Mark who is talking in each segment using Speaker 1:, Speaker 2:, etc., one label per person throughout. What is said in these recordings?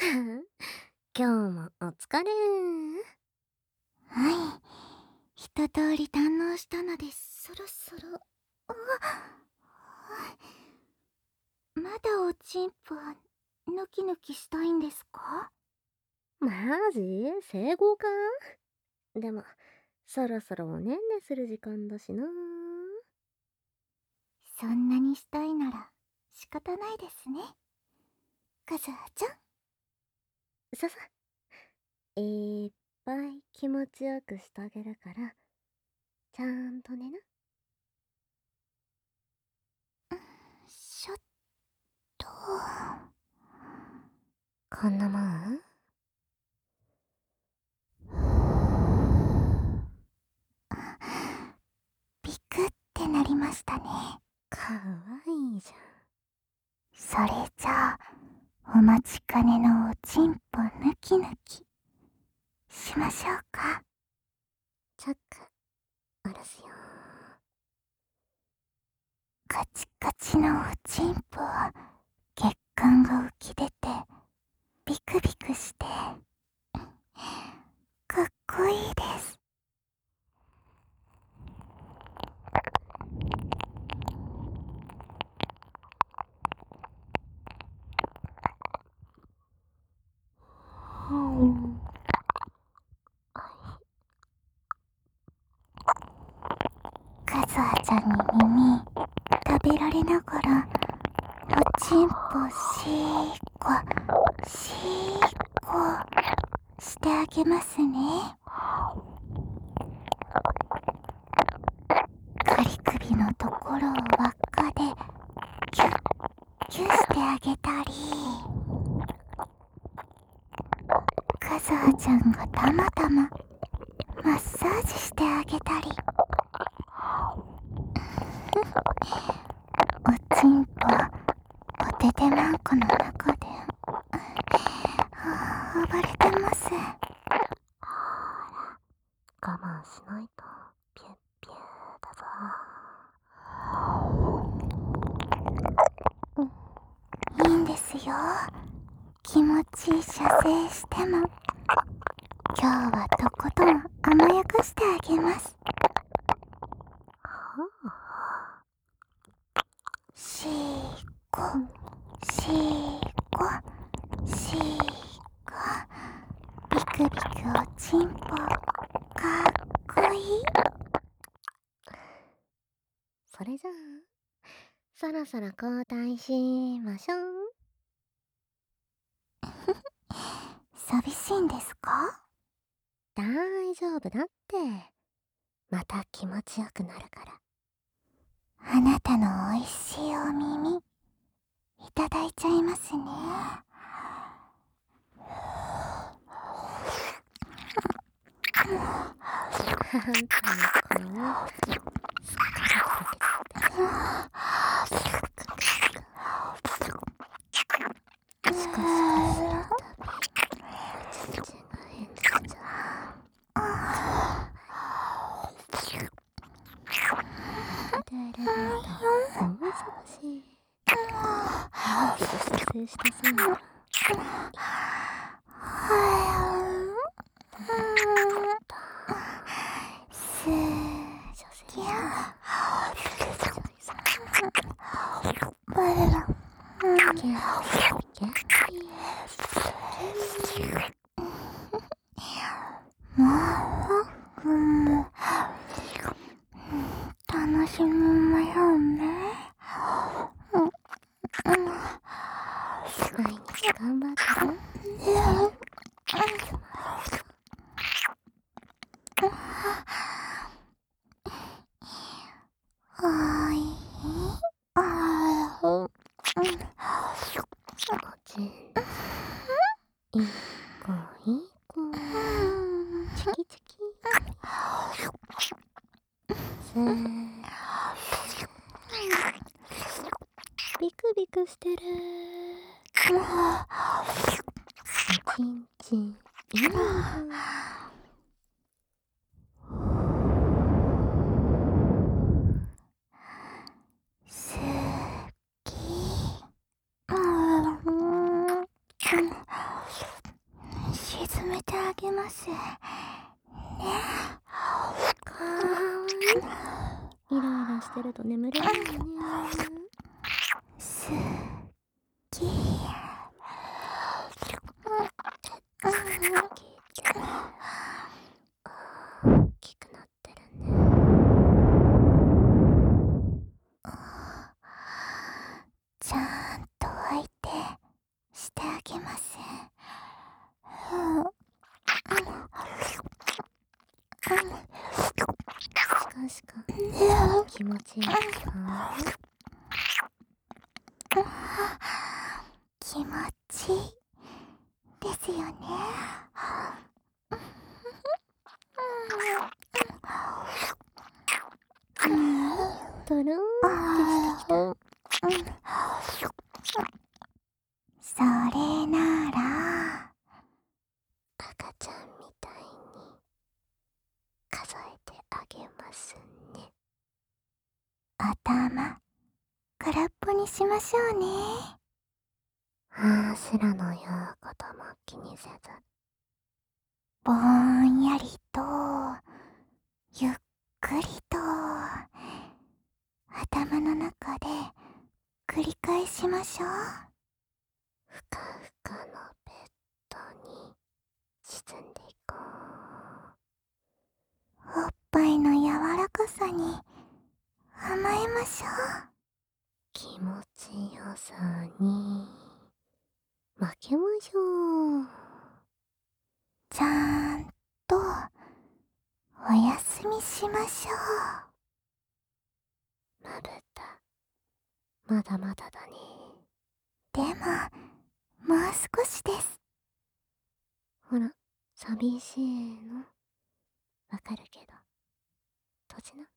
Speaker 1: 今日もお疲れ。
Speaker 2: はい。一通り堪能したので、そろそろ。まだおちんぽ、ぬきぬきしたいんですか？
Speaker 1: マジ生後か？でも、そろそろおねんねする時間だしな。
Speaker 2: そんなにしたいなら、仕方ないですね。カズハちゃん。
Speaker 1: ささ、いっぱい気持ちよくしてあげるから、ちゃんと寝な。
Speaker 2: ちょっと。
Speaker 1: こんなもん？
Speaker 2: ビクってなりましたね。
Speaker 1: かわいいじ
Speaker 2: それじゃあ、お待ちかねのおちんぽぬきぬき、しましょうか。
Speaker 1: ゃん。チャック、下ろすよ。
Speaker 2: カチカチのおちんぽは血管が浮き出てビクビクしてかっこいいです。カズハちゃんに耳食べられながらおちんぽしーこしーこしてあげますね。カリ首のところを輪っかでキュッキュッしてあげたり、カズハちゃんがたまたまマッサージしてあげたり、おちんぽおててまんこの中で暴れてます。
Speaker 1: 我慢しないと、ピュッピューだぞ。
Speaker 2: いいんですよ。気持ちいい射精しても今日はとことん甘やかしてあげます。しーこしーこしーこ、ビクビクおちんぽかっこいい。
Speaker 1: それじゃあ、そろそろ交代しましょう。
Speaker 2: 寂しいんですか？
Speaker 1: 大丈夫だって。また気持ちよくなるから。
Speaker 2: あなたのおいしいお耳いただいちゃいますね。
Speaker 1: あんたの顔、すっかり溶けちゃってね。スカスカするたび、口が変じゃう。でエレベーター、もう少し。もうすぐ撮影したそうなら。
Speaker 2: すー
Speaker 1: 射精したら、
Speaker 2: バレラ
Speaker 1: キャッキャッキー。
Speaker 2: 楽しむまよね。
Speaker 1: 毎日頑張ってる。
Speaker 2: おいあー
Speaker 1: おちんちん、いい子いい子。チキチキ。せー。ビクビクしてる。おちんちん、いい子。
Speaker 2: すっき進めてあげますね。
Speaker 1: イライラしてると眠れないよね。
Speaker 2: すき
Speaker 1: 大きくなってるね。
Speaker 2: ちゃんと相手してあげます。
Speaker 1: しか気持ちいいですか？
Speaker 2: 気持ちいいですよね。
Speaker 1: ドローンってしてきた。
Speaker 2: それなら
Speaker 1: 赤ちゃんみたいに数えてあげますね。
Speaker 2: 頭空っぽにしましょうね。
Speaker 1: あしらの言うことも気にせず、
Speaker 2: ぼんやりとゆっくりと頭の中で繰り返しましょう。
Speaker 1: ふかふかのベッドに沈んでいこう。
Speaker 2: おっぱいの柔らかさに甘えましょう。
Speaker 1: 気持ちよさに負けましょう。
Speaker 2: ちゃんとおやすみしましょ
Speaker 1: まぶたまだまだだね。
Speaker 2: う。でももう少しです。
Speaker 1: ほら寂しいのわかるけど閉じな。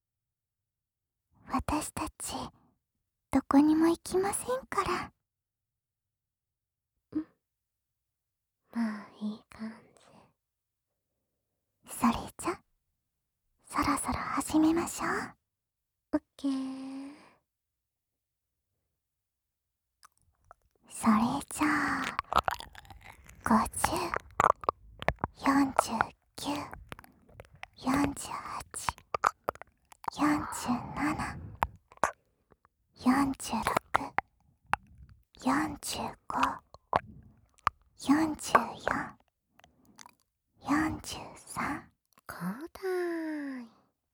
Speaker 2: 私たちどこにも行きませんから。
Speaker 1: まあいい感じ。
Speaker 2: それじゃそろそろ始めましょう。
Speaker 1: オッケー。
Speaker 2: それじゃあ50、49、48、47、46、45、44、43。
Speaker 1: 交代。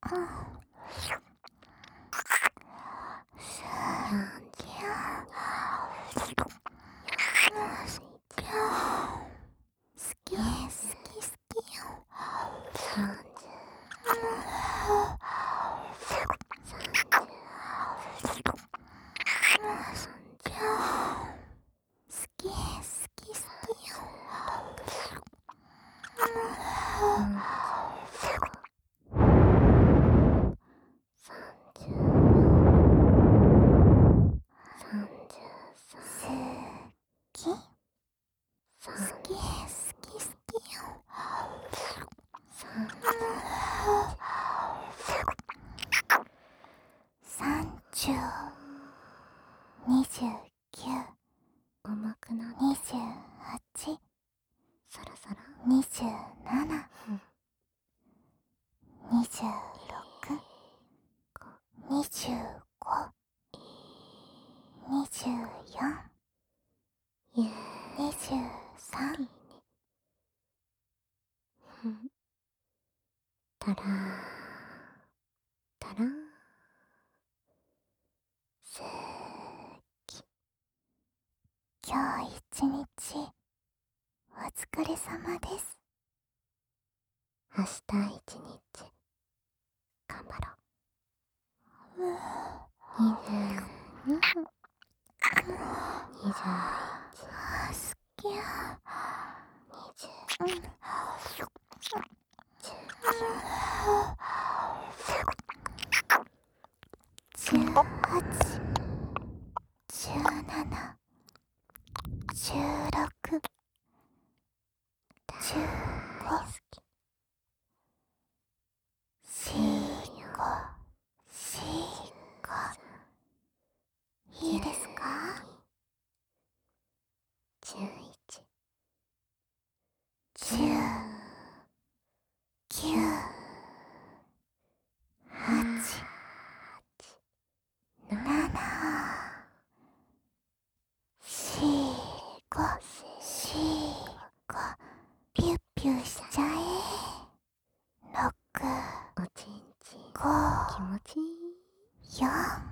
Speaker 2: 好き好き好きよ。好き好き好きよ。好き好き好き好きよ。30、29、
Speaker 1: 重くなって
Speaker 2: 28、
Speaker 1: そろそろ
Speaker 2: 27、26、25、24、
Speaker 1: イエーイ。
Speaker 2: 23。
Speaker 1: たらーたらーせーき。
Speaker 2: 今日一日お疲れ様です。
Speaker 1: 明日一日頑張ろう。22、21、
Speaker 2: 好きや。18、17、16、15、いいですか？
Speaker 1: 11、
Speaker 2: こしーこピュッピュしちゃえ。6、
Speaker 1: おちんちん気
Speaker 2: 5、
Speaker 1: 持ちいい。
Speaker 2: 4、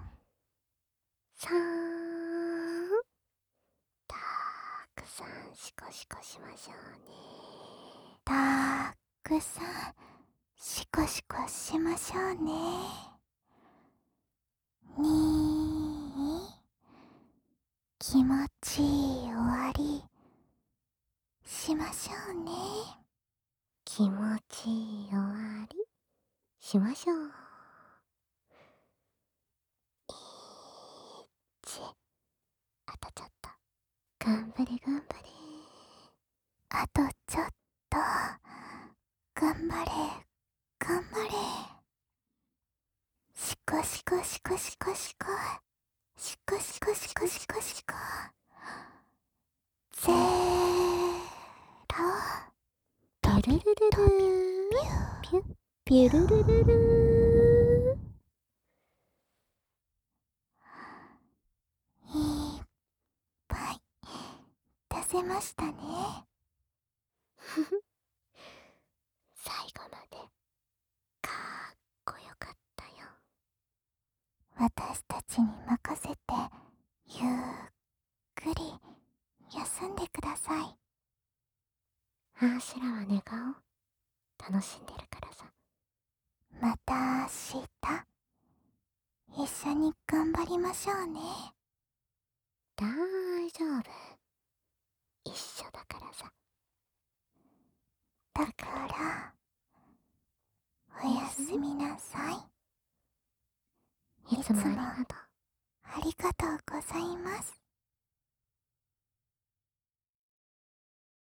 Speaker 1: 3、たくさんシコシコしましょうね。
Speaker 2: たくさんシコシコしましょうね。気持ちいい終わりしましょうね。
Speaker 1: 気持ちいい終わりしましょう。あとちょっと。頑張れ頑張れ。
Speaker 2: あとちょっと。頑張れ頑張れ。シコシコシコシコシコシコシコシコシコシコ。ゼロ。
Speaker 1: ピュルルルルーピュッピュルルルル
Speaker 2: いっぱい出せましたね。
Speaker 1: ふふ最後までかっこよかったよ。
Speaker 2: 私たちに任せてゆっくり休んでください。
Speaker 1: あーしらは寝顔楽しんでるからさ。
Speaker 2: また明日一緒に頑張りましょうね。
Speaker 1: 大丈夫。一緒だからさ。
Speaker 2: だからおやすみなさい。
Speaker 1: いつもありがとう。
Speaker 2: ありがとうございます。